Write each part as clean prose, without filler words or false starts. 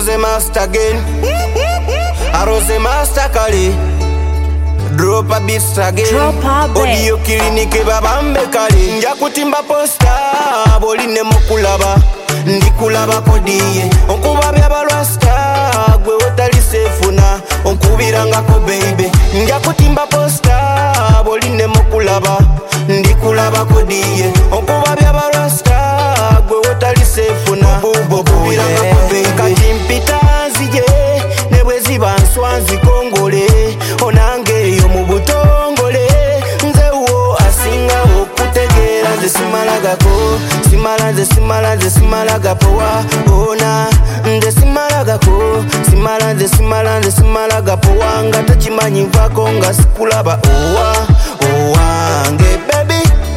Rose Master again. A Rose Master kali. Drop a beat again. Audio clinic babambe kali. Nja kutimba posta boline mokulaba. Ndikulaba kodiye. Onkuba byaba rasta gwe otali sefuna. Onkubiranga ko baby. Nja kutimba posta boline mokulaba. Ndikulaba kodiye. Onkuba byaba rasta gwe otali sefuna. Onkubiranga ko baby. Katimpita nzije nebwe ziba nswanzi kongole. Onange yo mu butongole. Nze wo asinga okutegeera nze simalagako. Simalaga powa. Ona nze simalagako. Simalaga powa. Nga takimanyi nvako nga sikulaba owa nge baby.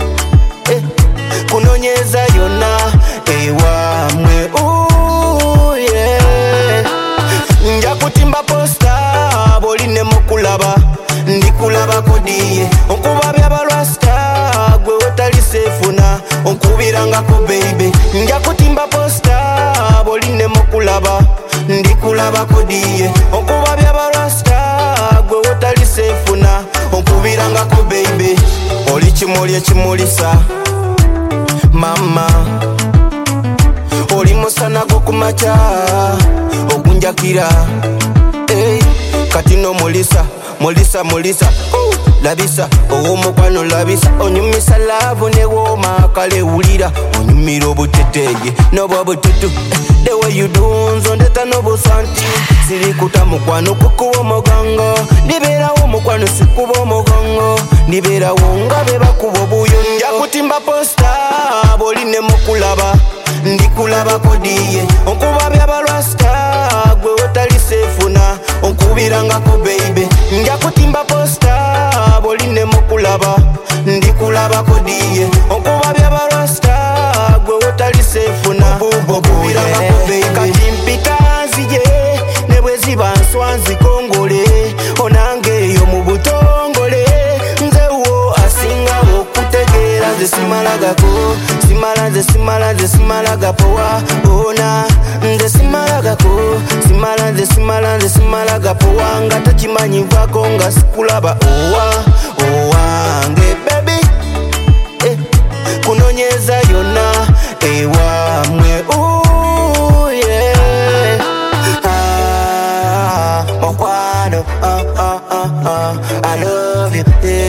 Kunonyeza yonna ewa mwe nja kutimba posta boline mokulaba. Ndikulaba kodiye. Onkuba byaba rasta gwe otali sefuna. Onkubiranga ko baby. Nja kutimba posta boline mokulaba. Ndikulaba kodiye. Onkuba byaba rasta gwe otali sefuna. Onkubiranga ko baby. Oli kimuli ekimulisa mama. Oli musana gokumacha okunjakira. Kati no mulisa labisa owomukwano labisa. Onyumisa laavu ne wooma kale wulira. Onyumira obuteteye n'obwa bututu. The way you do nzondeta n'obusanti. Sirikuta mukwano kukuwa omugongo. Ndibeerawo omukwano sikuba omugongo. Ndibeerawo nga be bakuba obuyo. Nja kutimba posta boline mukulaba. Ndikulaba kodiye. Onkuba byaba rasta gwe otali sefuna. Onkubiranga ko baby. Nja kutimba posta boline mukulaba. Ndikulaba kodiye. Onkuba byaba rasta gwe otali sefuna. Onkubiranga ko baby. Katimpita nzije nebwe ziba nswanzi kongole. Onange yo mu butongole. Nze wo asinga okutegeera nze simalagako. Simalaga powa. Ona nze simalagako. Simalaga powa. Nga takimanyi nvako nga sikulaba owa nge baby. Kunonyeza yonna ewa mwe mokwano. I love you,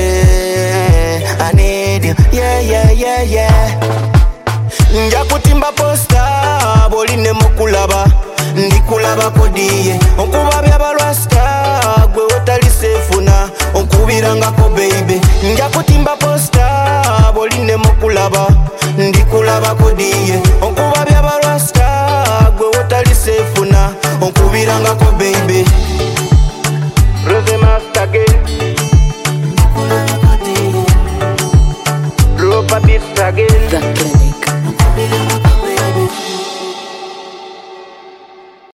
I need you, yeah. Nja kutimba posta boline mukulaba. Ndikulaba kodiye. Onkuba byaba rasta gwe otali sefuna. Onkubiranga ko baby. Nja kutimba posta boline mukulaba. Ndikulaba kodiye. Onkuba